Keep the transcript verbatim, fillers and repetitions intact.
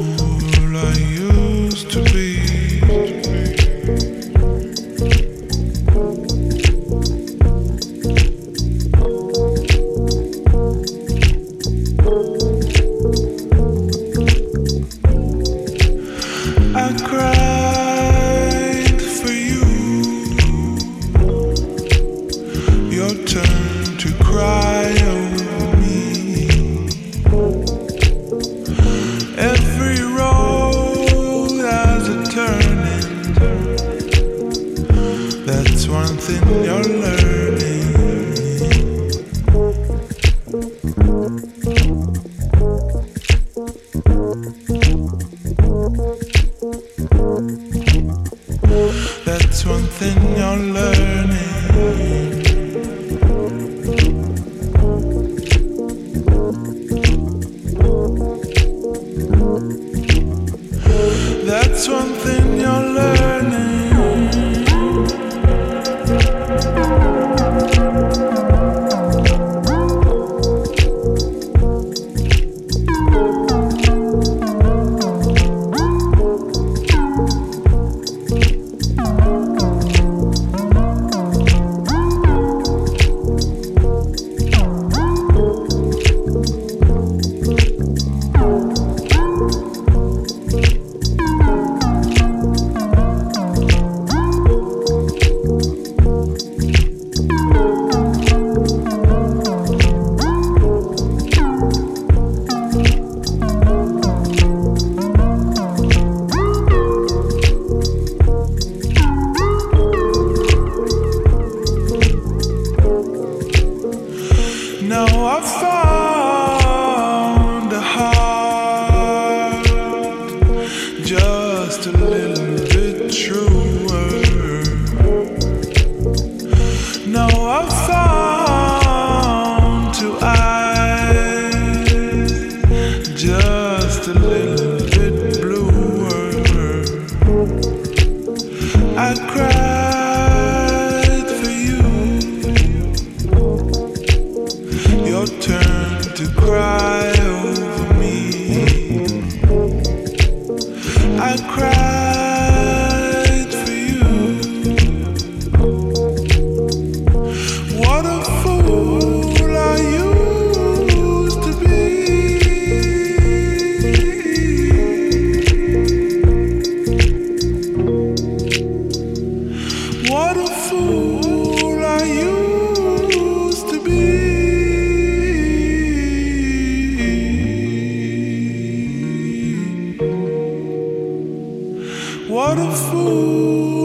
I used to be. I cried for you. Your turn to cry over me. Every road has a turning. That's one thing you're learning. That's one thing you're learning. That's one thing you're learning. Now I found a heart just a little bit truer. Now I found two eyes just a little bit bluer. I cried for you. Your turn to cry over me. I cried for you. What a fool I used to be. What a fool I used to be. What a fool.